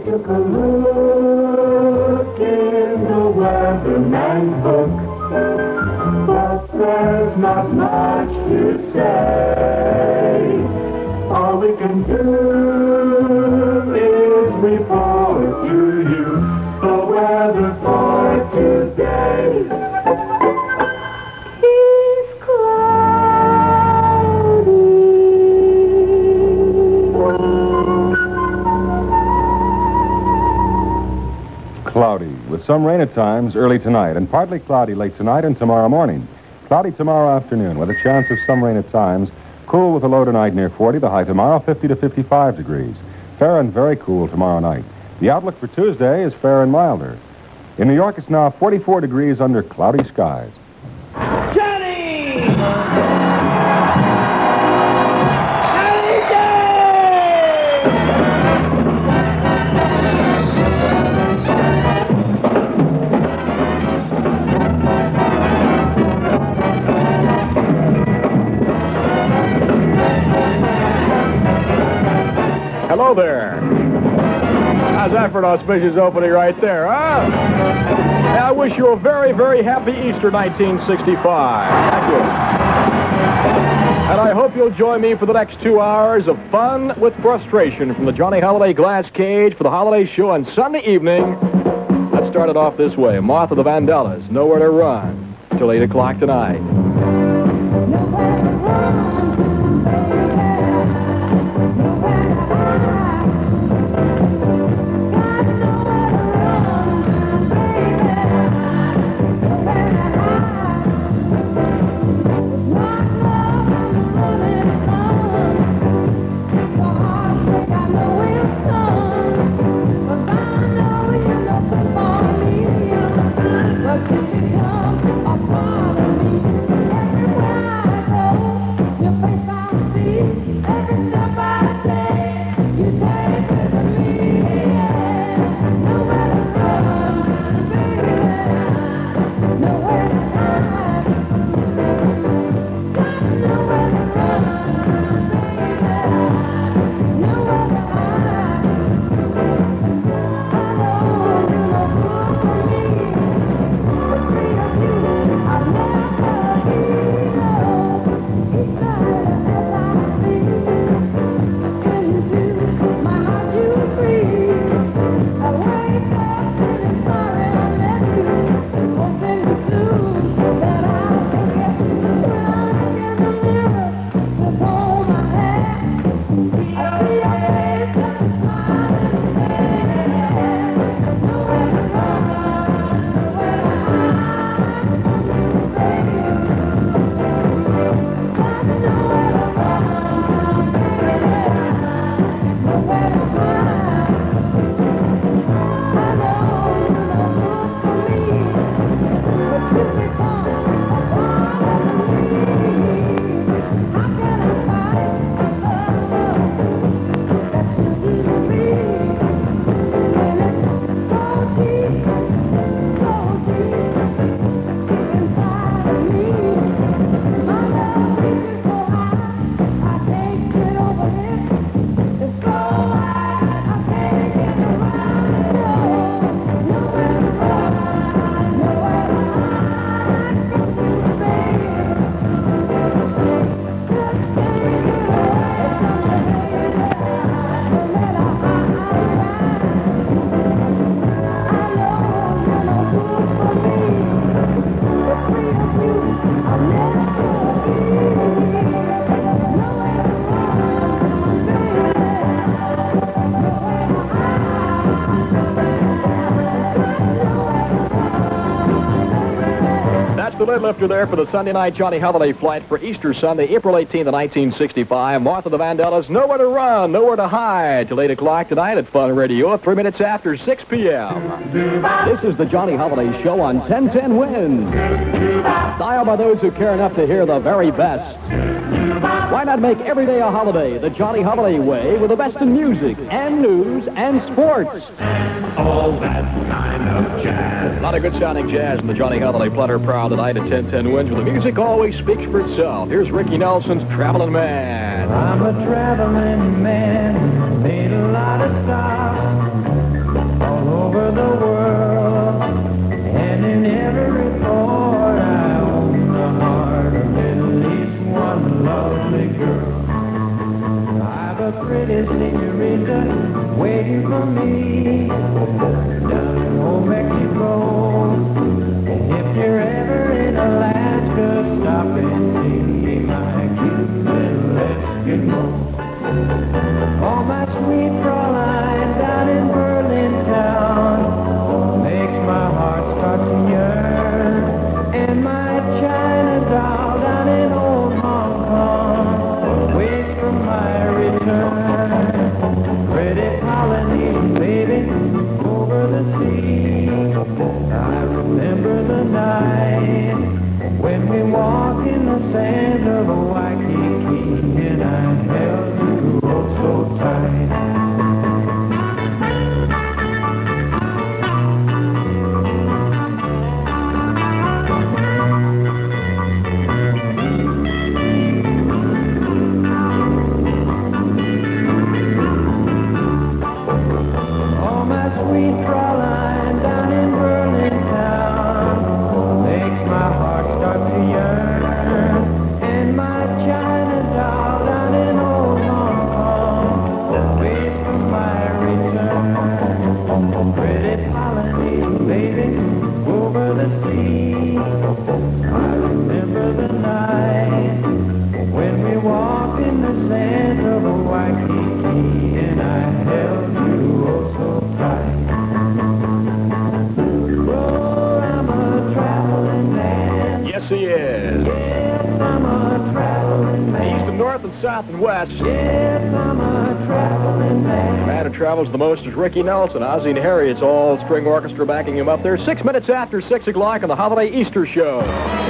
took a look in the weatherman's book, but there's not much to say. All we can do is report to you the weather for today. It's cloudy. Cloudy, with some rain at times early tonight, and partly cloudy late tonight and tomorrow morning. Cloudy tomorrow afternoon, with a chance of some rain at times. Cool with a low tonight near 40, the high tomorrow 50 to 55 degrees. Fair and very cool tomorrow night. The outlook for Tuesday is fair and milder. In New York, it's now 44 degrees under cloudy skies. Johnny! Hello there. How's that for an auspicious opening right there, huh? Hey, I wish you a very, very happy Easter 1965. Thank you. And I hope you'll join me for the next 2 hours of fun with frustration from the Johnny Holiday Glass Cage for the holiday show on Sunday evening. Let's start it off this way. Martha the Vandellas, Nowhere to Run, till 8 o'clock tonight. The lid lifter there for the Sunday night Johnny Holiday flight for Easter Sunday, April 18th, 1965. Martha the Vandellas, Nowhere to Run, Nowhere to Hide, till 8 o'clock tonight at Fun Radio, 3 minutes after 6 p.m. This is the Johnny Holiday Show on 1010 Wins. Dialed by those who care enough to hear the very best. Why not make every day a holiday the Johnny Holiday way with the best in music and news and sports? All that kind of jazz. A lot of good sounding jazz in the Johnny Holiday Platter Proud tonight at 1010 Wins, where the music always speaks for itself. Here's Ricky Nelson's Traveling Man. I'm a traveling man, made a lot of stops. lovely girl. I've a pretty senorita waiting for me down in old Mexico. And if you're ever in Alaska, stop and see my cute little Eskimo. Oh, my sweet Fraulein down in Berlin town makes my heart start to yearn. And my China doll down in old Hong Kong waits for my return. Pretty Polynesian baby over the sea. I remember the night when we walked in the sand of Waikiki, and I held you oh so tight. Oh, my sweet Fraulein down in Berlin town makes my heart start to yearn. And my China doll down in old Hong Kong waits for my return. Pretty Polynesian baby over the sea. I remember the night when we walked in the sand of Waikiki, and I held you oh so tight. Oh, I'm a traveling man. Yes, he is. Yes, I'm a traveling man. East and north and south and west. Yes, I'm a traveling man. The man who travels the most is Ricky Nelson. Ozzie and Harriet's all string orchestra backing him up there. 6 minutes after 6 o'clock on the Holiday Easter Show.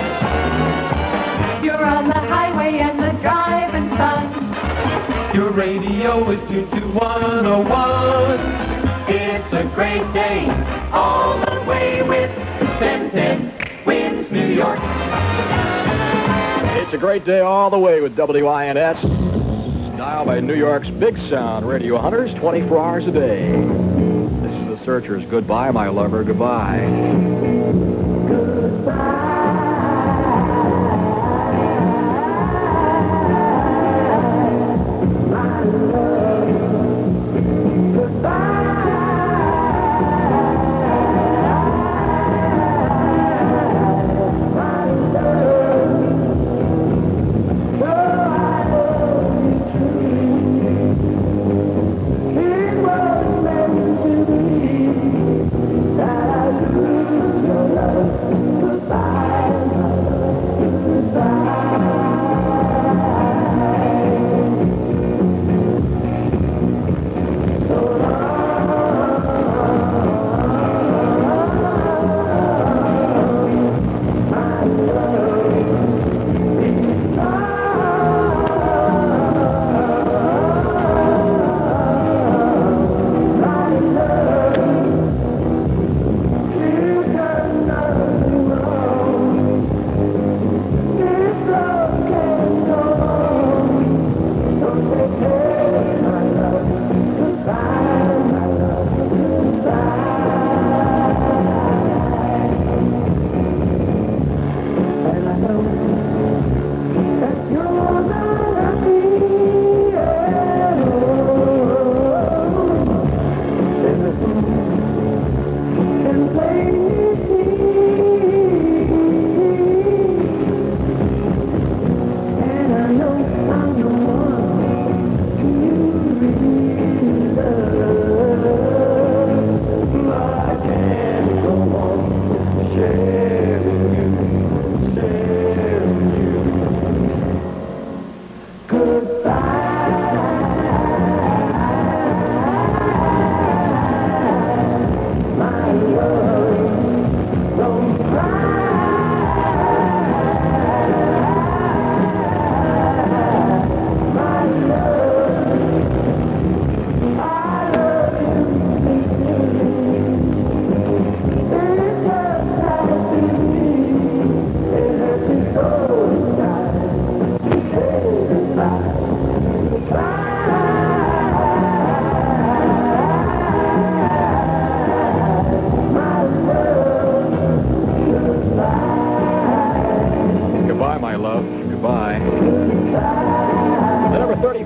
You're on the highway and the driving sun. Your radio is tuned to 101. It's a great day all the way with 1010 Wins New York. It's a great day all the way with WINS. Dialed by New York's Big Sound radio hunters 24 hours a day. This is the Searchers. Goodbye, my lover. Goodbye.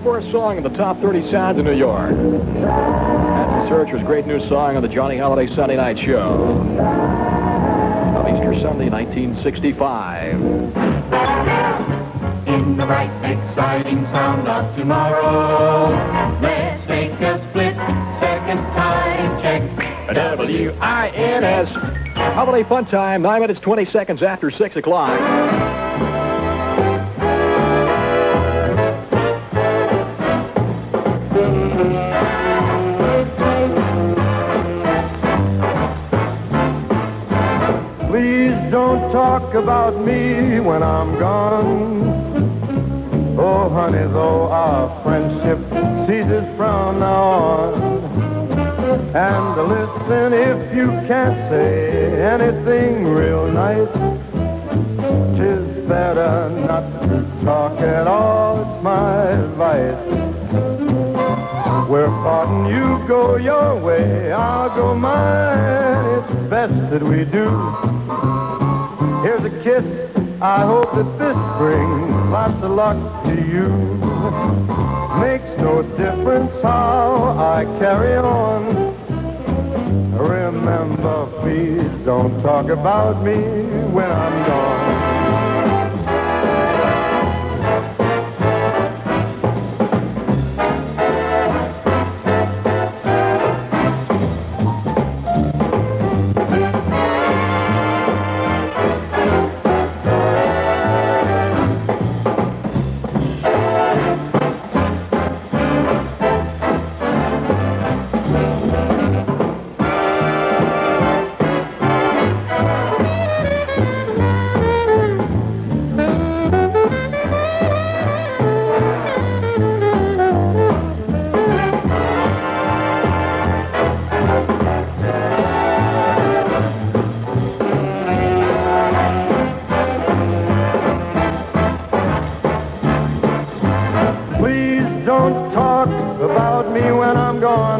first song in the top 30 sounds in New York. That's the Searchers' great new song on the Johnny Holiday Sunday Night Show. On Easter Sunday, 1965. In the bright, exciting sound of tomorrow, let's take a split second time check. WINS. Holiday Fun Time, 9 minutes, 20 seconds after 6 o'clock. Please don't talk about me when I'm gone. Oh, honey, though our friendship ceases from now on. And listen, if you can't say anything real nice, 'tis better not to talk at all, it's my advice. We're parting, you go your way, I'll go mine, it's best that we do. Here's a kiss, I hope that this brings lots of luck to you. Makes no difference how I carry on. Remember, please don't talk about me when I'm gone. Don't talk about me when I'm gone.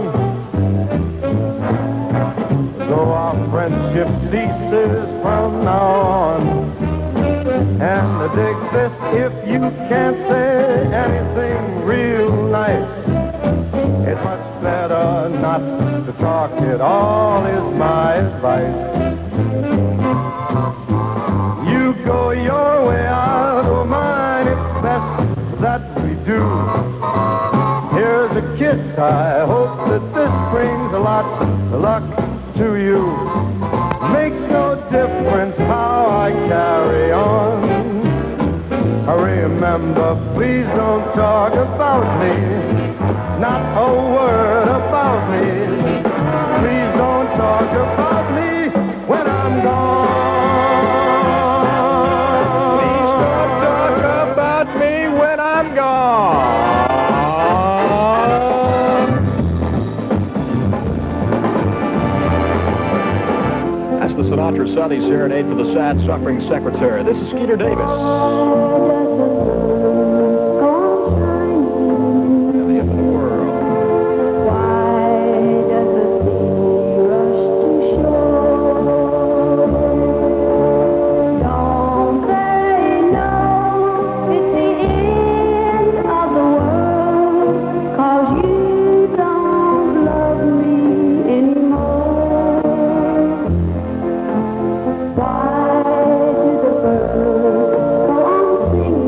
Though our friendship ceases from now on. And dig this, if you can't say anything real nice, it's much better not to talk at all, is my advice. You go your way, I'll go mine, it's best that we do. Here's a kiss, I hope that this brings a lot of luck to you. Makes no difference how I carry on. Remember, please don't talk about me, not a word about me. Please don't talk about me when I'm gone. Please don't talk about me when I'm gone. That's the Sinatra Sunday Serenade for the sad, suffering secretary. This is Skeeter Davis. And the end of the world. Why do the birds go on singing?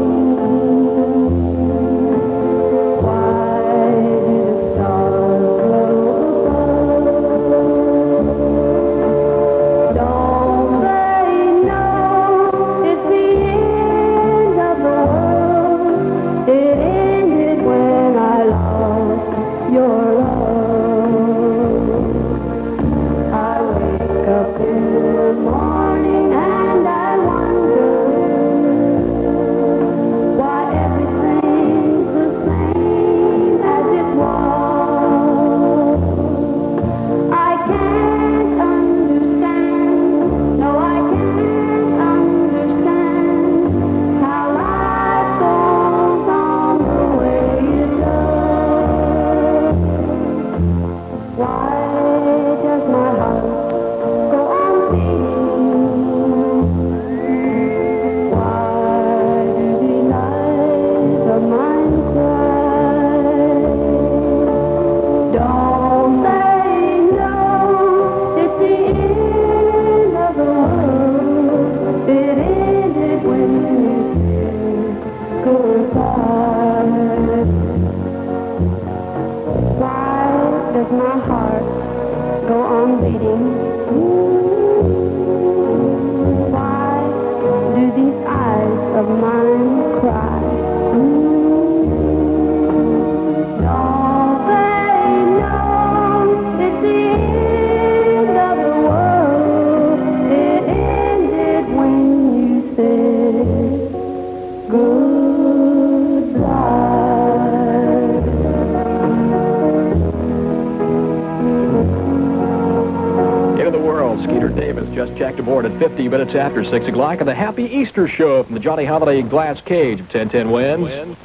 Checked aboard at 50 minutes after 6 o'clock on the Happy Easter Show from the Johnny Holiday Glass Cage of 1010 Wins.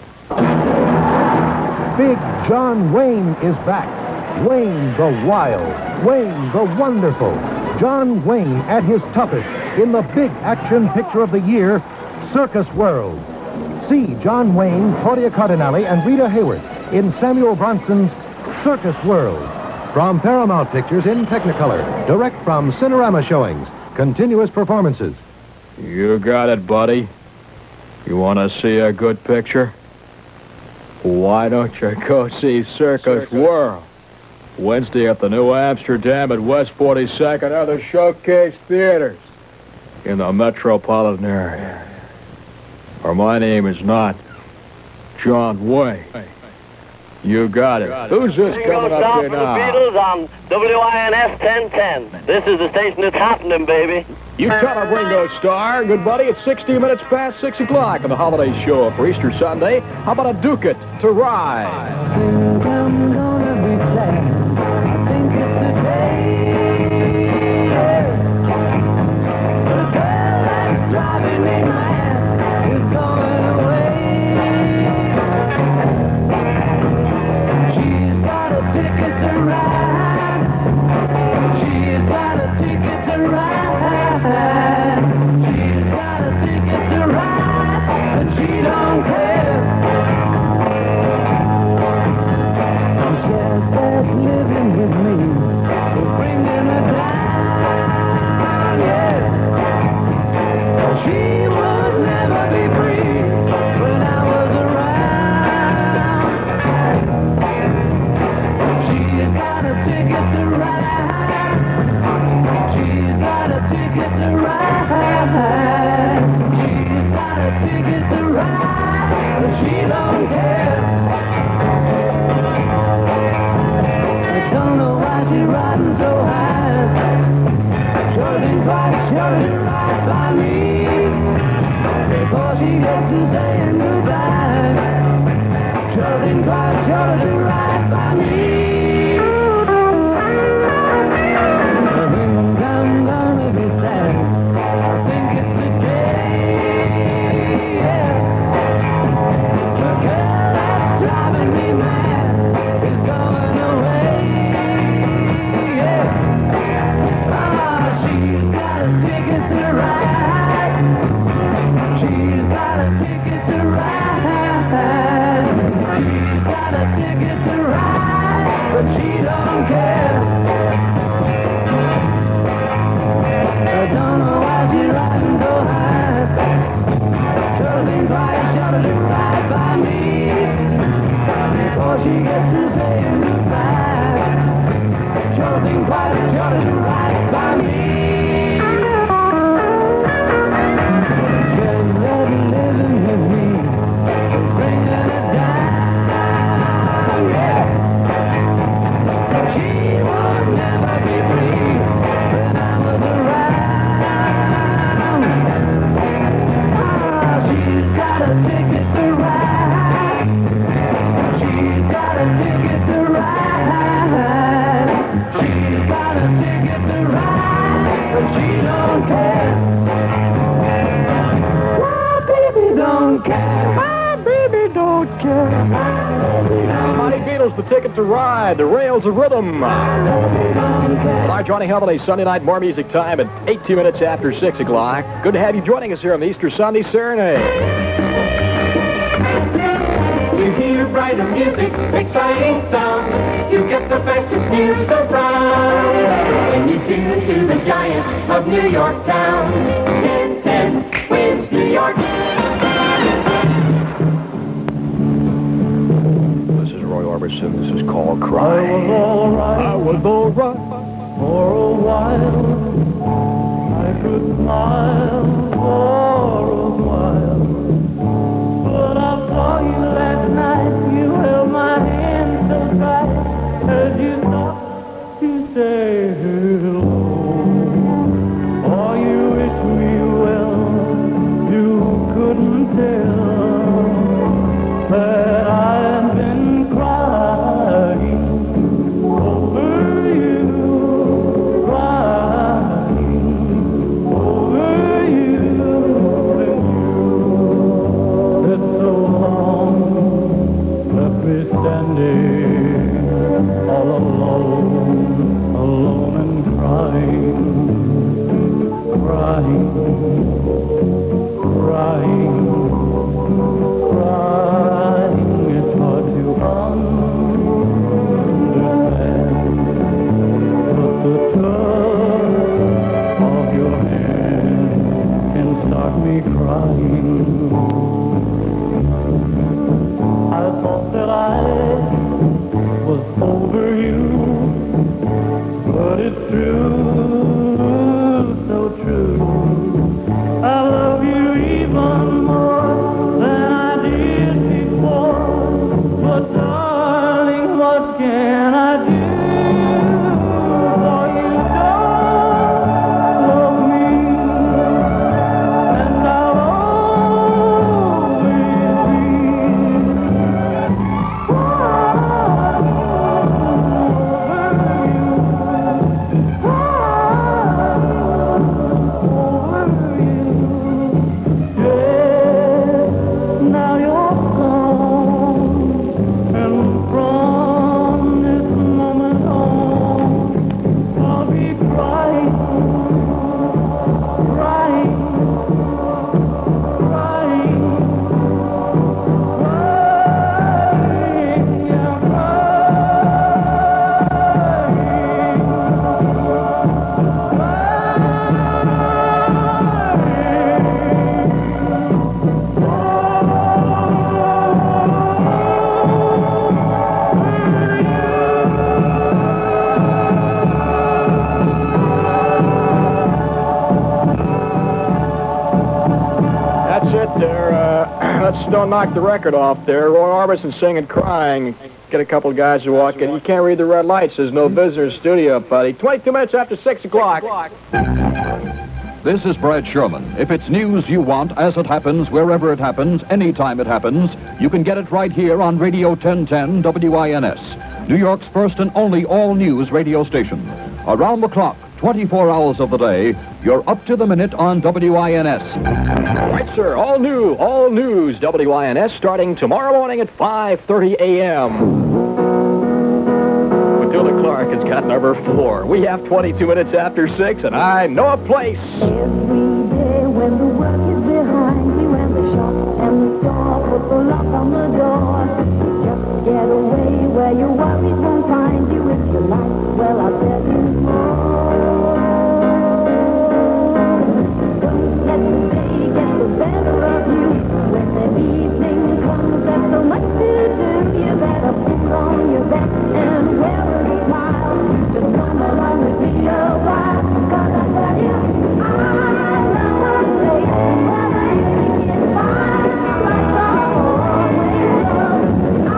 Big John Wayne is back. Wayne the Wild, Wayne the Wonderful. John Wayne at his toughest in the big action picture of the year, Circus World. See John Wayne, Claudia Cardinale, and Rita Hayworth in Samuel Bronson's Circus World. From Paramount Pictures in Technicolor, direct from Cinerama showings. Continuous performances. You got it, buddy. You want to see a good picture? Why don't you go see Circus World? Wednesday at the New Amsterdam at West 42nd other Showcase Theaters in the metropolitan area. Or my name is not John Wayne. You got it. Who's this coming up here now? The Beatles on WINS 1010. This is the station that's happening, baby. You tell him, Ringo Starr. Good buddy, it's 60 minutes past 6 o'clock on the holiday show for Easter Sunday. How about a Duke It to ride? The ticket to ride, the rails of rhythm. Our Johnny Holiday Sunday night, more music time at 18 minutes after 6 o'clock. Good to have you joining us here on the Easter Sunday Serenade. You hear brighter music, exciting sound. You get the fastest news around. When you tune to the giant of New York town. 1010 Wins New York. Orbison, this is called Cry. I was all right for a while. I could smile for a while. But I saw you last night. You held my hand so tight as you stopped to say hello. Oh, you wish me well. You couldn't tell that I've been crying over you, crying crying, crying, crying. It's hard to understand, but the touch of your hand can start me crying. I thought that I was over you, but it's true, so true. I love you even more than I did before, but darling, what can I do? For you don't love me, and I'll always be now you're gone, and from this moment on, I'll be crying, crying, crying, crying, yeah, That's it there. Let's don't knock the record off there. Roy Orbison singing Crying. Get a couple of guys to walk in. You can't read the red lights. There's no visitors studio, buddy. 22 minutes after 6 o'clock. This is Brad Sherman. If it's news you want, as it happens, wherever it happens, anytime it happens, you can get it right here on Radio 1010 WINS, New York's first and only all-news radio station. Around the clock, 24 hours of the day, you're up to the minute on WINS. Right, sir. All news, WINS, starting tomorrow morning at 5:30 a.m. Matilda Clark has got number 4. We have 22 minutes after 6, and I know a place. Every day when the work is behind you and the shop and the store put the lock on the door, just get away where your worries won't find you. If you like, well, I'll tell you more. Don't let the day get the better of you. When the evening comes, there's so much to do. You better put on your best and wear a smile. Just come along with me a while, 'cause I tell you, I know a place where they can find like the always love. I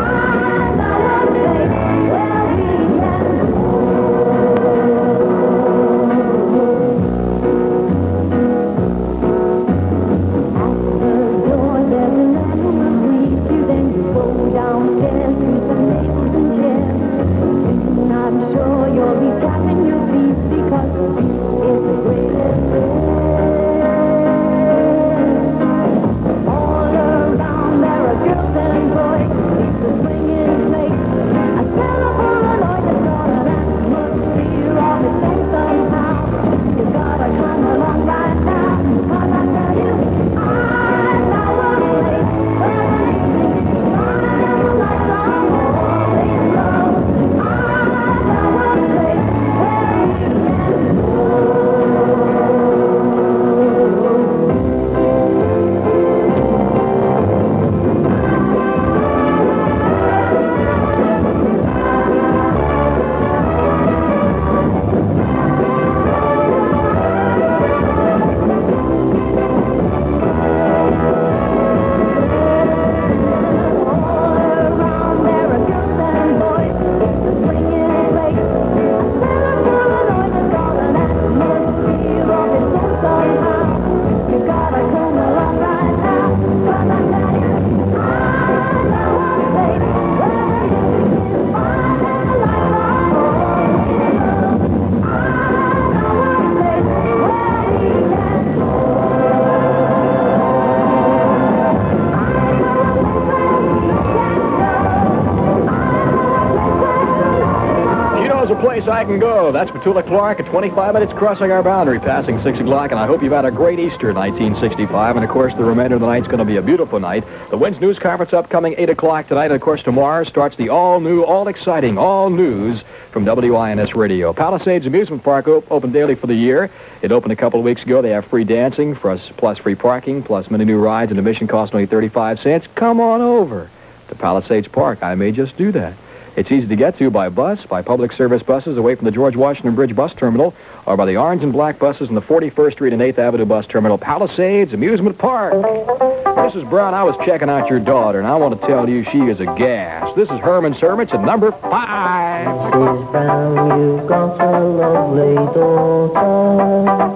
knows a place I can go. That's Petula Clark at 25 minutes crossing our boundary, passing 6 o'clock, and I hope you've had a great Easter 1965. And, of course, the remainder of the night's going to be a beautiful night. The WINS News Conference upcoming 8 o'clock tonight, and, of course, tomorrow starts the all-new, all-exciting, all-news from WINS Radio. Palisades Amusement Park open daily for the year. It opened a couple of weeks ago. They have free dancing, plus free parking, plus many new rides, and admission costs only 35 cents. Come on over to Palisades Park. I may just do that. It's easy to get to by bus, by public service buses away from the George Washington Bridge bus terminal, or by the orange and black buses in the 41st Street and 8th Avenue bus terminal. Palisades Amusement Park. Mrs. Brown, I was checking out your daughter, and I want to tell you she is a gas. This is Herman Servants at number 5. Mrs. Brown, you've got a lovely daughter.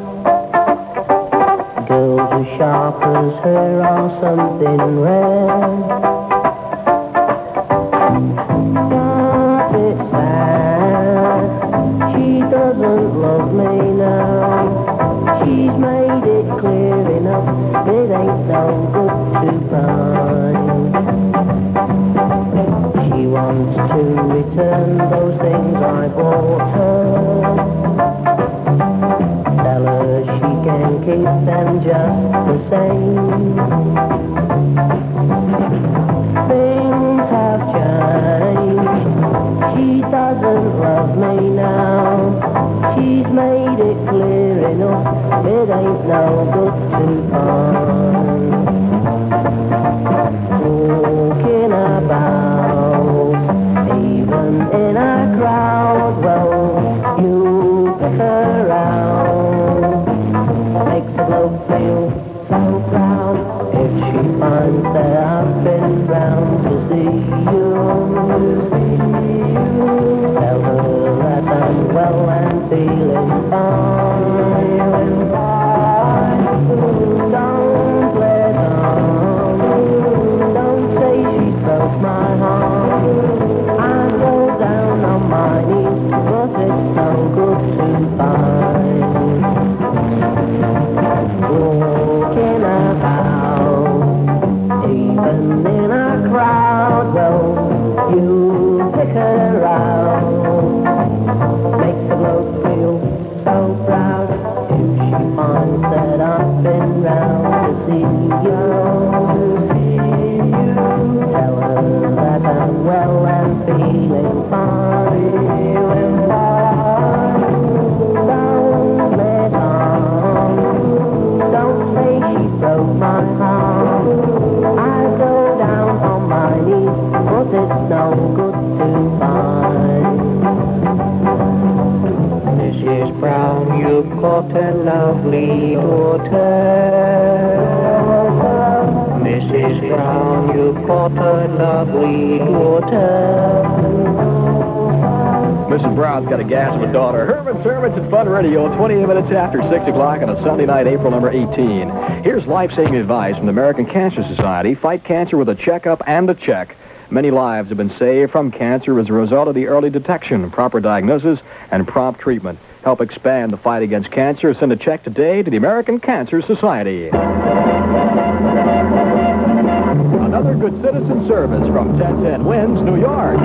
Girls as sharp as her are something rare. She doesn't love me now. She's made it clear enough. It ain't no good to find. She wants to return those things I bought her. Tell her she can keep them just the same. Things have changed. She doesn't love me now. She's made it clear enough. It ain't no good to find. Talking about, even in a crowd, well, you pick her out. Makes a bloke feel so proud if she finds that I've been round to see you. Tell her that I'm well and feeling fine. Don't let on. Don't say she broke my heart. I go down on my knees, but it's no good to find. Walking about, even in a crowd, well, you pick her out. Makes the bloke feel so proud if she finds that I've been round to see you. Tell her that I'm well and feeling fine. Don't let on. Don't say she broke my heart. I go down on my knees, but it's no good to find. Mrs. Brown, you've got a lovely daughter. Mrs. Brown, you've got a lovely daughter. Mrs. Brown's got a gas of a daughter. Herman Servants at Fun Radio, 28 minutes after 6 o'clock on a Sunday night, April number 18. Here's life-saving advice from the American Cancer Society. Fight cancer with a checkup and a check. Many lives have been saved from cancer as a result of the early detection, proper diagnosis, and prompt treatment. Help expand the fight against cancer. Send a check today to the American Cancer Society. Another good citizen service from 1010 WINS, New York.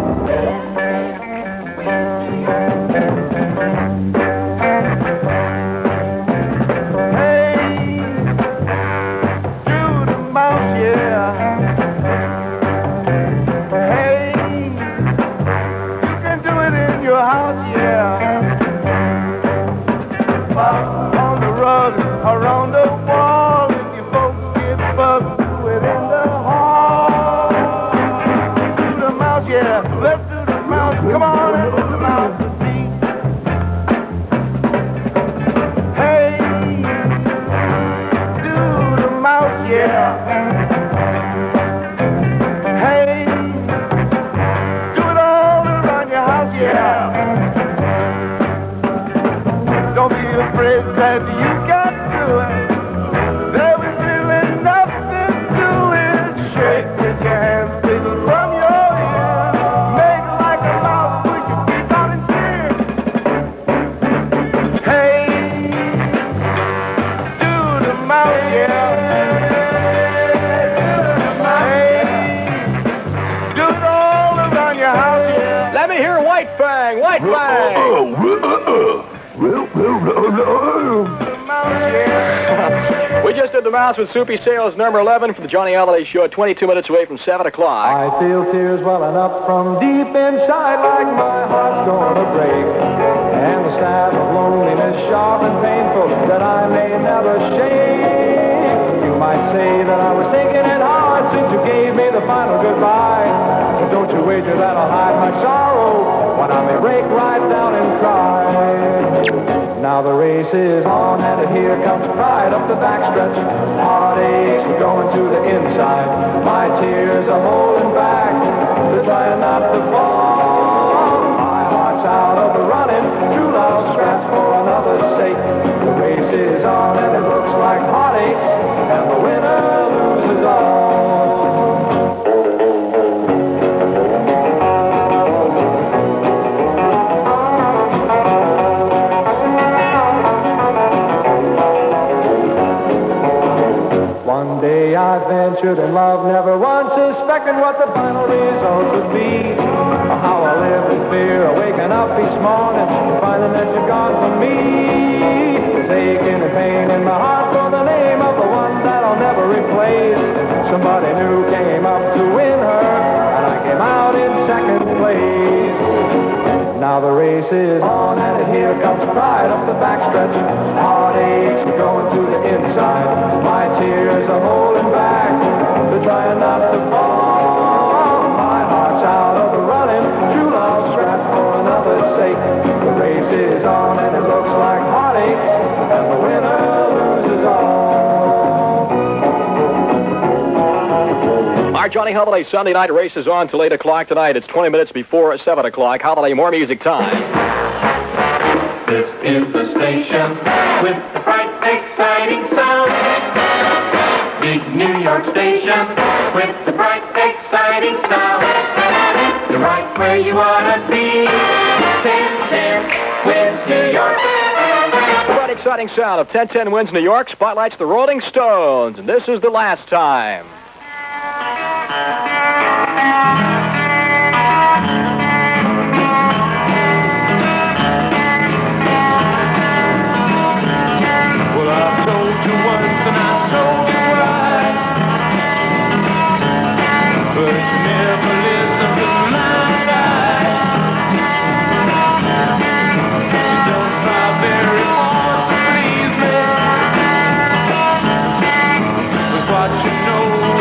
Around the wall, if you folks get bugged, do it in the hall. Do the mouse, yeah, let's do the mouse. Come on, let's do the mouse to see. Hey, do the mouse, yeah. Hey, do it all around your house, yeah. Don't be afraid that you got to it. There was really nothing to it. Shake with your hands, spit from your ear. Make like a mouse with your feet on and cheer. Hey, do the mouse, yeah. Hey, do it all around your house, yeah. Let me me hear White Fang. White Fang. We just did the mouse with Soupy Sales number 11 for the Johnny Holiday Show at 22 minutes away from 7 o'clock. I feel tears welling up from deep inside like my heart's gonna break. And the stab of loneliness sharp and painful that I may never shake. You might say that I was taking it hard since you gave me the final goodbye. But don't you wager that I'll hide my sorrow when I may break right down and cry. Now the race is on and here comes pride up the backstretch. Heartaches going to the inside. My tears are holding back. They're trying not to fall. My heart's out of the running. True love scraps for another's sake. The race is on and it looks like heartaches. And the winner loses all. One day I ventured in love, never once suspecting what the final result would be. Or how I lived in fear, waking up each morning, finding that you're gone from me. There's aching and pain in my heart for the name of the one that I'll never replace. Somebody new came up to win her, and I came out in second place. Now the race is on and here comes pride up the backstretch. Heartaches are going to the inside. My tears are holding back. They're trying not to fall. My heart's out of the running. True love strapped for another's sake. The race is on and it looks like heartaches. And the winner loses all. Our Johnny Holiday Sunday night race is on till 8 o'clock tonight. It's 20 minutes before 7 o'clock. Holiday More Music time. This is the station with the bright, exciting sound. Big New York station with the bright, exciting sound. You're right where you ought to be. 1010 wins New York. The bright, exciting sound of 1010 wins New York spotlights the Rolling Stones. And this is the last time. Well, I told you once and I told you right, but you never listened to my advice. You don't try very hard to please me with what you know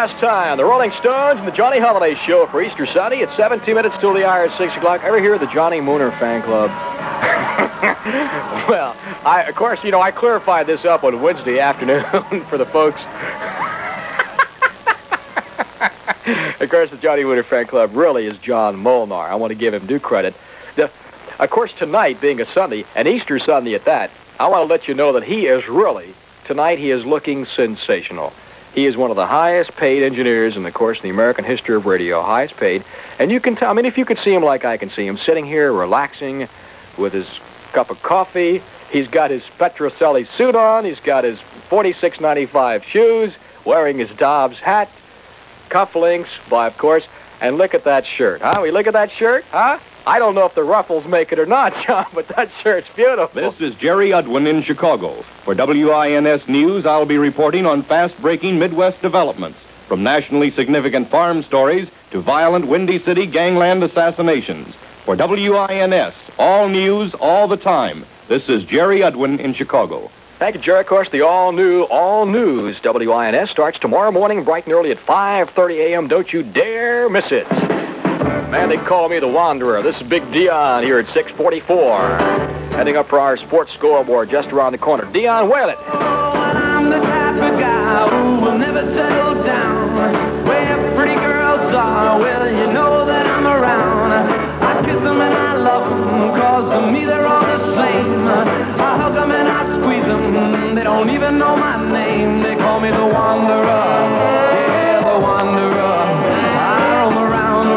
last time. The Rolling Stones and the Johnny Holiday Show for Easter Sunday. It's 17 minutes till the hour at 6 o'clock. Ever hear of the Johnny Mooner Fan Club? Well, of course, I clarified this up on Wednesday afternoon for the folks. Of course, the Johnny Mooner Fan Club really is John Molnar. I want to give him due credit. Of course, tonight being a Sunday, an Easter Sunday at that, I want to let you know that tonight he is looking sensational. He is one of the highest paid engineers in the course of the American history of radio, highest paid. And you can tell, if you could see him like I can see him, sitting here relaxing with his cup of coffee, he's got his Petrocelli suit on, he's got his $46.95 shoes, wearing his Dobbs hat, cufflinks, of course, and look at that shirt, huh? We look at that shirt, huh? I don't know if the ruffles make it or not, John, but that shirt's beautiful. This is Jerry Udwin in Chicago. For WINS News, I'll be reporting on fast-breaking Midwest developments, from nationally significant farm stories to violent Windy City gangland assassinations. For WINS, all news, all the time. This is Jerry Udwin in Chicago. Thank you, Jerry. Of course, the all news WINS starts tomorrow morning bright and early at 5:30 a.m. Don't you dare miss it. Man, they call me the Wanderer. This is Big Dion here at 6:44. Heading up for our sports scoreboard just around the corner. Dion, whale it. I'm the type of guy who will never settle down. Where pretty girls are, well, you know that I'm around. I kiss them and I love them, cause to me they're all the same. I hug them and I squeeze them, they don't even know my name. They call me the Wanderer, yeah, the Wanderer. I roam around.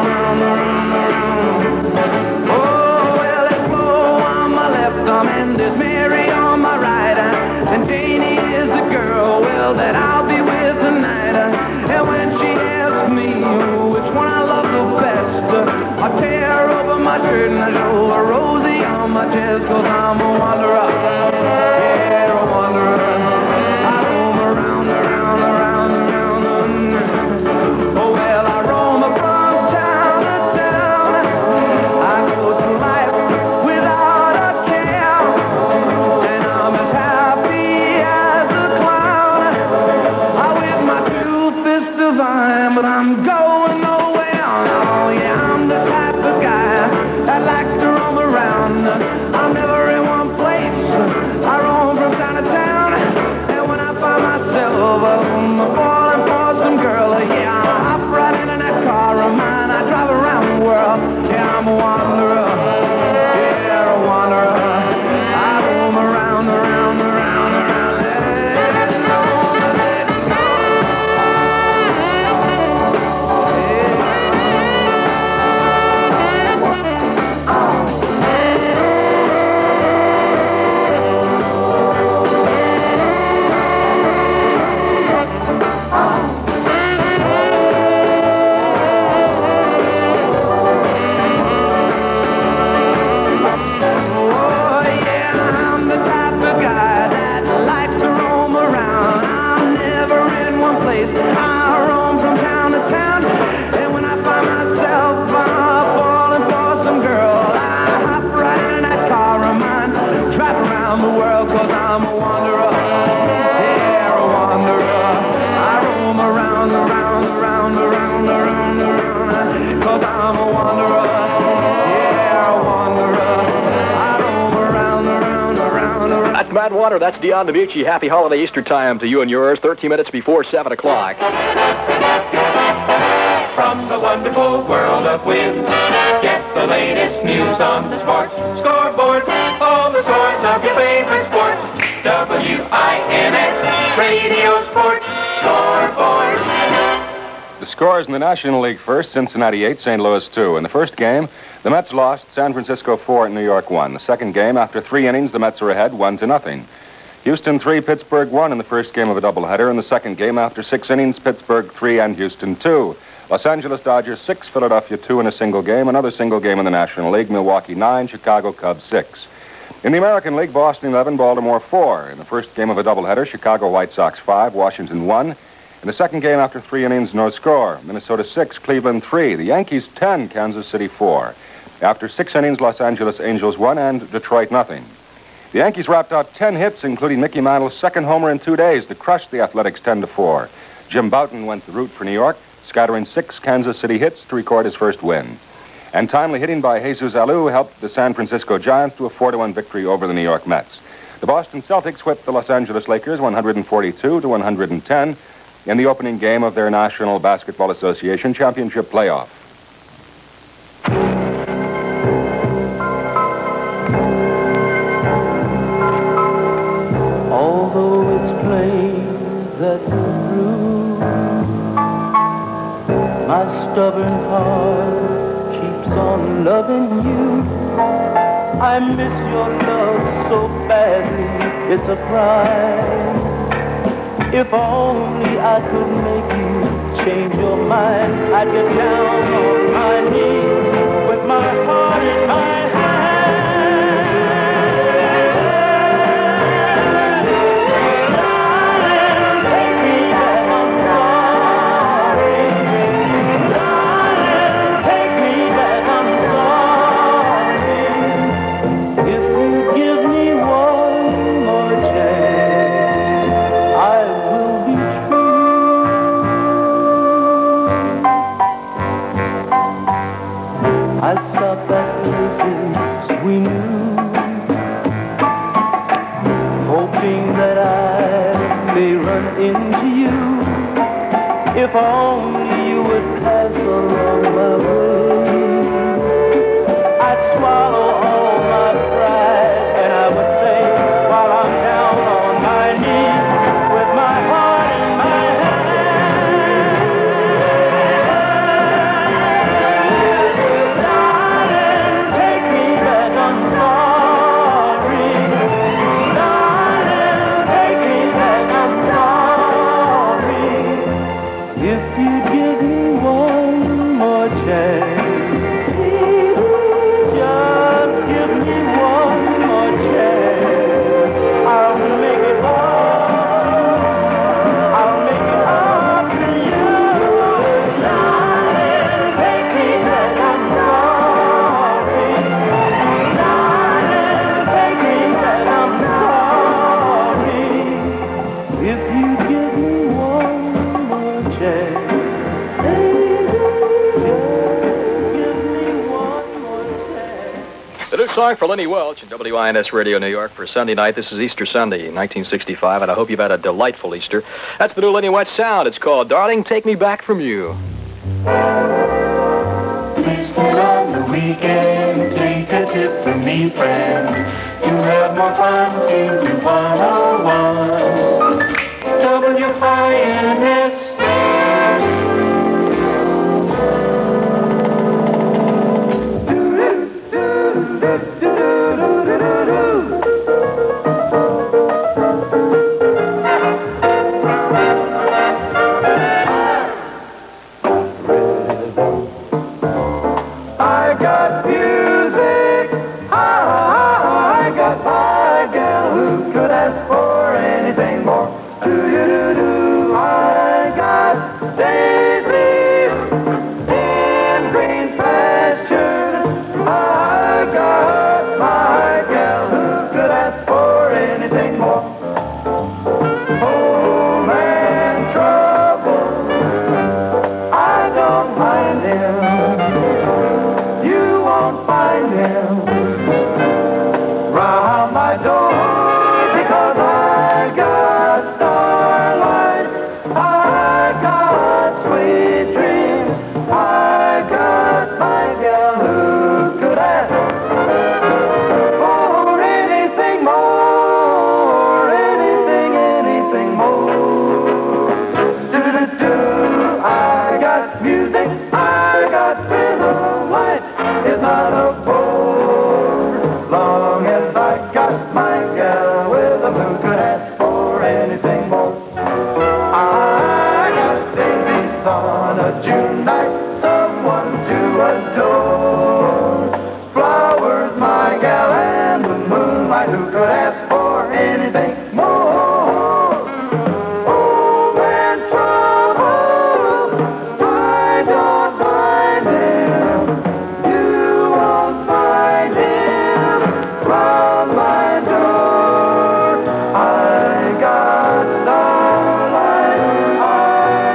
Oh, well, there's Flo on my left arm and there's Mary on my right. And Janie is the girl, well, that I'll be with tonight. And when she asks me which one I love the best, I tear over my shirt and I show a Rosie on my chest, cause I'm a wanderer, yeah, a wanderer. I roam around. Oh, well, I roam from town to town. I go through life without a care, and I'm as happy as a clown. I with my two fists divine, but I'm going nowhere. Oh, yeah, I'm the type of guy that likes to roam around. I'm never in one place. I roam from town to town, and when I find myself falling for some girl, yeah, I hop right into that car of mine. I drive around the world. Yeah, I'm a wanderer. Yeah, a wanderer. I roam around. I roam from town to town, and when I find myself falling for some girl, I hop right in that car of mine, drive around the world, cause I'm a wanderer, yeah, a wanderer. I roam around, cause I'm a wanderer, yeah, a wanderer. I roam around. That's Mad Water. That's Dion DiMucci. Happy holiday Easter time to you and yours. 13 minutes before 7 o'clock. From the wonderful world of winds, get the latest news on the sports scoreboard. All the scores of your favorite sports. WINS Radio Sports Scoreboard. The scores in the National League first, Cincinnati 8, St. Louis 2. In the first game, the Mets lost, San Francisco 4, New York 1. The second game, after 3 innings, the Mets are ahead 1-0. Houston 3, Pittsburgh 1 in the first game of a doubleheader. In the second game, after 6 innings, Pittsburgh 3 and Houston 2. Los Angeles Dodgers 6, Philadelphia 2 in a single game. Another single game in the National League, Milwaukee 9, Chicago Cubs 6. In the American League, Boston 11, Baltimore 4. In the first game of a doubleheader, Chicago White Sox 5, Washington 1. In the second game, after 3 innings, no score. Minnesota 6, Cleveland 3. The Yankees 10, Kansas City 4. After 6 innings, Los Angeles Angels 1 and Detroit 0. The Yankees wrapped out 10 hits, including Mickey Mantle's second homer in 2 days to crush the Athletics 10-4. Jim Bouton went the route for New York, scattering 6 Kansas City hits to record his first win. And timely hitting by Jesus Alou helped the San Francisco Giants to a 4-1 victory over the New York Mets. The Boston Celtics whipped the Los Angeles Lakers 142-110 in the opening game of their National Basketball Association Championship playoff. Although it's plain that you're through, my stubborn heart keeps on loving you. I miss your love so badly, it's a crime. If only I could make you change your mind, I'd get down on my knees with my heart in my hand. I stopped at places we knew, hoping that I may run into you. If only you would pass along my way, I'd swallow all my pride, and I would say, while I'm down on my knees, with my heart in my hand, song for Lenny Welch and WINS Radio New York for Sunday night. This is Easter Sunday, 1965, and I hope you've had a delightful Easter. That's the new Lenny Welch sound. It's called Darling, Take Me Back From You. Please on the weekend, take a tip from me, friend, to have more fun to do 101. WINS. I got music, I got my gal who could ask for anything more. Do-do-do-do, I got daisies in green pastures. I got my gal who could ask for anything more. Home and trouble, I don't mind him. You won't find him round my door, because I got starlight, I got sweet dreams, I got my gal who could ask for anything more, anything more. Do-do-do, I got music, I got rhythm, life is not a bore, long as I got my gal with a who could ask for anything more. I got daisies on a June night, someone to adore, flowers, my gal, and the moonlight, who could ask for anything more. Oh, man, trouble, I don't mind him. You won't find him round my door. I got starlight, I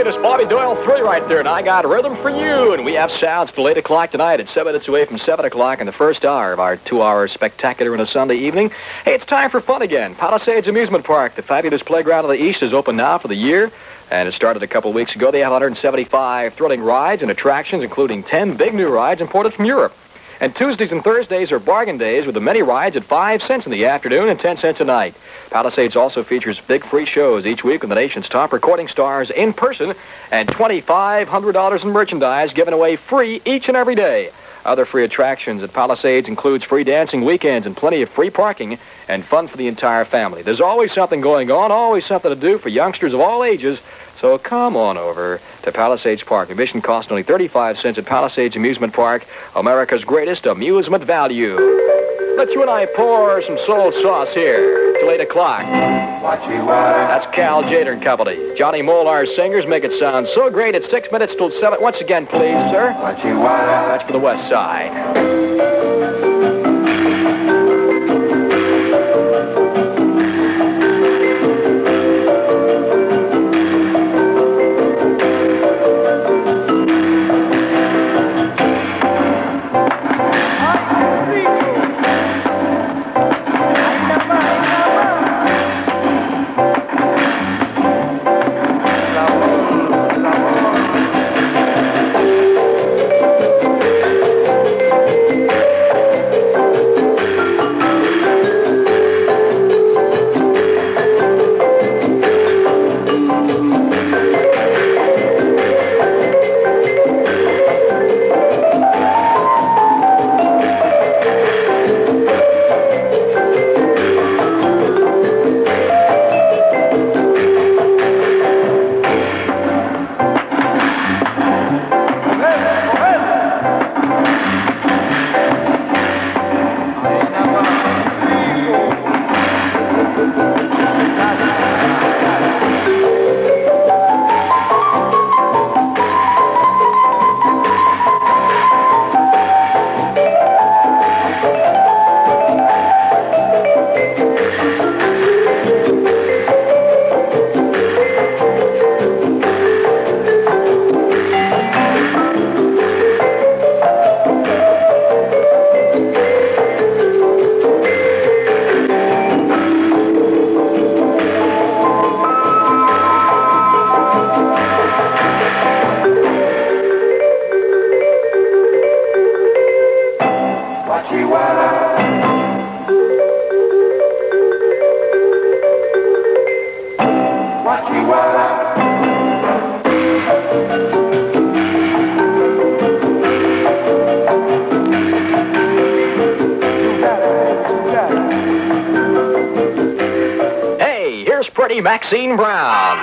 fabulous Bobby Doyle 3 right there, and I got rhythm for you. And we have sounds till 8 o'clock tonight at 7 minutes away from 7 o'clock in the first hour of our 2-hour spectacular on a Sunday evening. Hey, it's time for fun again. Palisades Amusement Park, the fabulous playground of the East, is open now for the year. And it started a couple weeks ago. They have 175 thrilling rides and attractions, including 10 big new rides imported from Europe. And Tuesdays and Thursdays are bargain days with the many rides at 5 cents in the afternoon and 10 cents a night. Palisades also features big free shows each week with the nation's top recording stars in person and $2,500 in merchandise given away free each and every day. Other free attractions at Palisades includes free dancing weekends and plenty of free parking and fun for the entire family. There's always something going on, always something to do for youngsters of all ages. So come on over to Palisades Park. Admission costs only 35 cents at Palisades Amusement Park, America's greatest amusement value. Let's you and I pour some soul sauce here till 8 o'clock. That's Cal Jader and Company. Johnny Molar's singers make it sound so great. It's 6 minutes till 7. Once again, please, sir. That's for the West Side. Maxine Brown.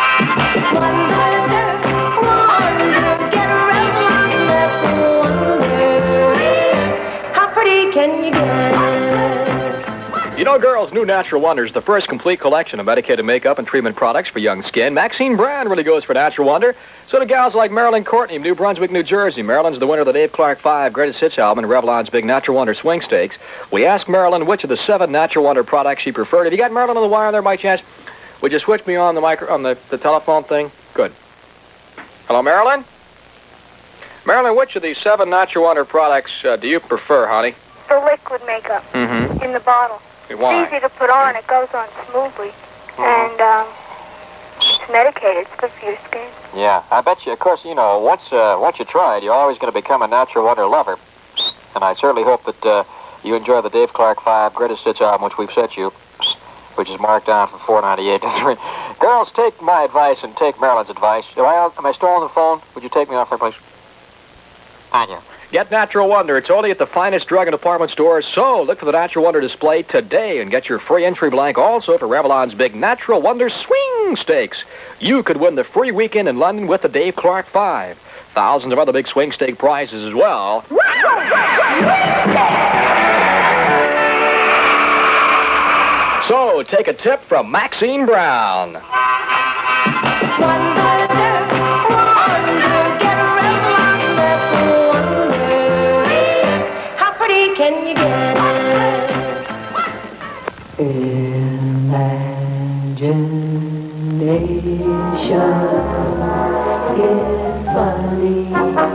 How pretty can you get? You know, girls, New Natural Wonder is the first complete collection of medicated makeup and treatment products for young skin. Maxine Brown really goes for Natural Wonder. So do gals like Marilyn Courtney of New Brunswick, New Jersey. Marilyn's the winner of the Dave Clark 5 Greatest Hits album and Revlon's big Natural Wonder Swing Stakes. We asked Marilyn which of the 7 Natural Wonder products she preferred. Have you got Marilyn on the wire there by chance? Would you switch me on the the telephone thing? Good. Hello, Marilyn? Marilyn, which of these 7 Natural Wonder products do you prefer, honey? The liquid makeup in the bottle. Why? It's easy to put on. It goes on smoothly. And it's medicated. It's good for your skin. Yeah, I bet you, of course, you know, once you try it, you're always going to become a Natural Wonder lover. And I certainly hope that you enjoy the Dave Clark 5 Greatest Hits album, which we've set you, which is marked down for $4.98. Girls, take my advice and take Marilyn's advice. Am I still on the phone? Would you take me off there, please? Thank you. Get Natural Wonder. It's only at the finest drug and department stores. So look for the Natural Wonder display today and get your free entry blank also for Revlon's big Natural Wonder Swing Stakes. You could win the free weekend in London with the Dave Clark 5. Thousands of other big swing stake prizes as well. So take a tip from Maxine Brown. Can you get? Imagine Imagination is funny.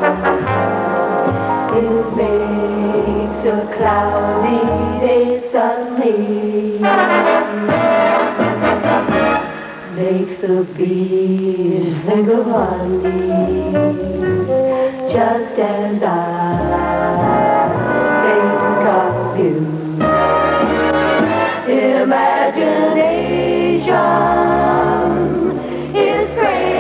It makes a cloudy day sunny. Makes the bees think of honey, just as I think of you. Imagination is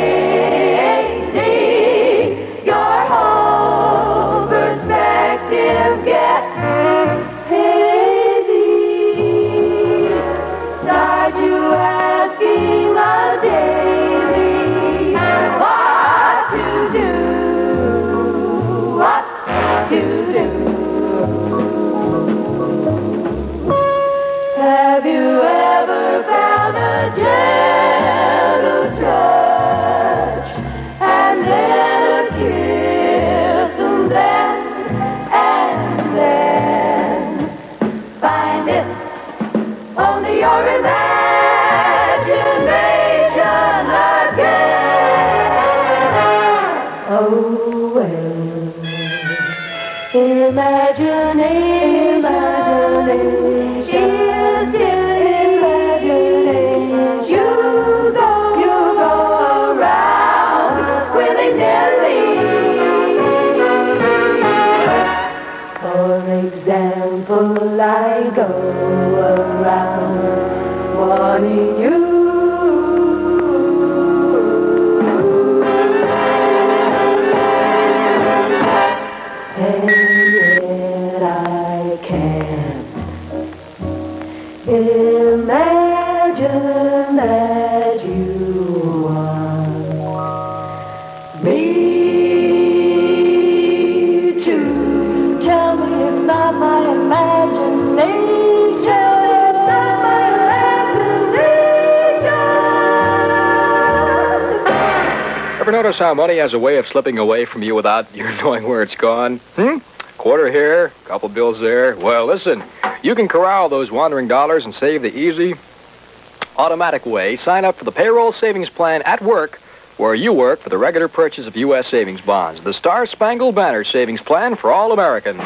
crazy. Your whole perspective gets hazy. Start you asking us daily what to do, what to do. Have you ever found a gentle touch and then a kiss and then find it only your imagination again? Oh well, imagination. I go around wanting you. And yet I can't imagine that you want me to. Tell me it's not my Ever notice how money has a way of slipping away from you without you knowing where it's gone? Quarter here, couple bills there. Well, listen, you can corral those wandering dollars and save the easy, automatic way. Sign up for the payroll savings plan at work, where you work for the regular purchase of U.S. savings bonds. The Star Spangled Banner savings plan for all Americans.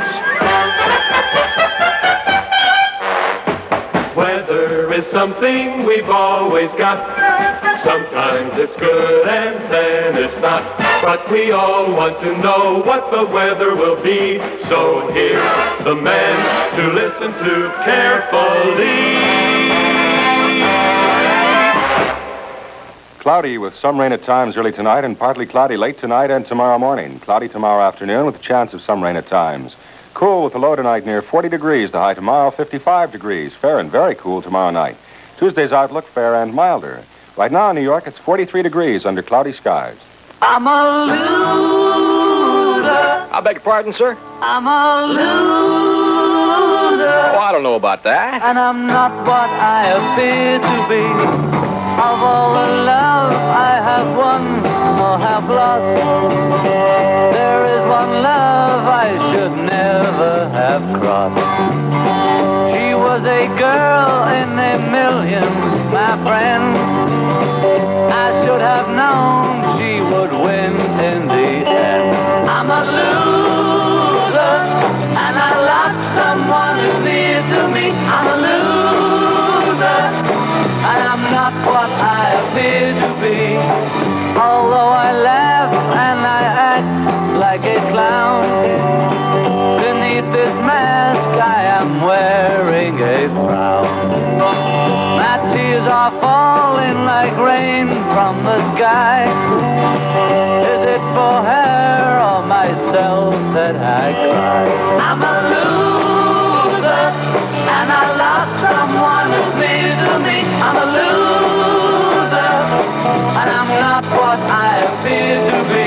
Weather is something we've always got. Sometimes it's good and then it's not. But we all want to know what the weather will be. So here's the man to listen to carefully. Cloudy with some rain at times early tonight and partly cloudy late tonight and tomorrow morning. Cloudy tomorrow afternoon with a chance of some rain at times. Cool with a low tonight near 40 degrees. The high tomorrow, 55 degrees. Fair and very cool tomorrow night. Tuesday's outlook, fair and milder. Right now in New York, it's 43 degrees under cloudy skies. I'm a loser. I beg your pardon, sir? I'm a loser. Oh, I don't know about that. And I'm not what I appear to be. Of all the love I have won or have lost, there is one love I should never have crossed. She was a girl in a million, my friend. I should have known she would win in the end. I'm a loser, and I lost someone who's near to me. I'm a loser, and I'm not what I appear to be. Although I laugh and I act like a clown, beneath this mask I am wearing a frown. My tears are falling like rain from the sky. Is it for her or myself that I cry? I'm a loser, and I lost someone who's near to me. I'm a loser, and I'm not what I appear to be.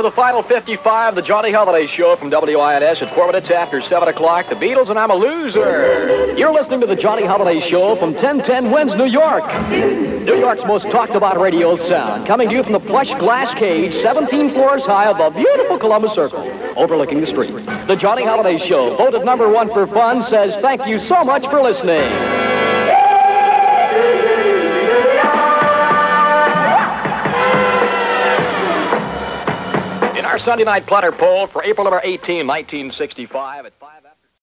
the final 55, the Johnny Holiday Show from WINS at 4 minutes after 7 o'clock. The Beatles and I'm a Loser. You're listening to the Johnny Holiday Show from 1010 Wins, New York. New York's most talked about radio sound. Coming to you from the plush glass cage, 17 floors high of the beautiful Columbus Circle, overlooking the street. The Johnny Holiday Show, voted #1 for fun, says thank you so much for listening. Our Sunday night platter poll for April number 18, 1965 at 5 after.